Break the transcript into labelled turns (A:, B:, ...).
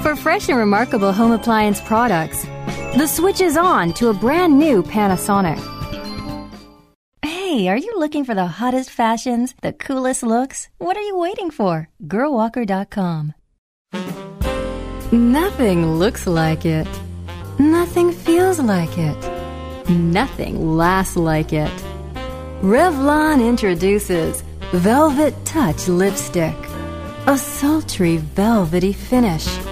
A: For fresh and remarkable home appliance products, the switch is on to a brand new Panasonic. Hey, are you looking for the hottest fashions, the coolest looks? What are you waiting for? Girlwalker.com. Nothing looks like it. Nothing feels like it. Nothing lasts like it. Revlon introduces Velvet Touch Lipstick. A sultry velvety finish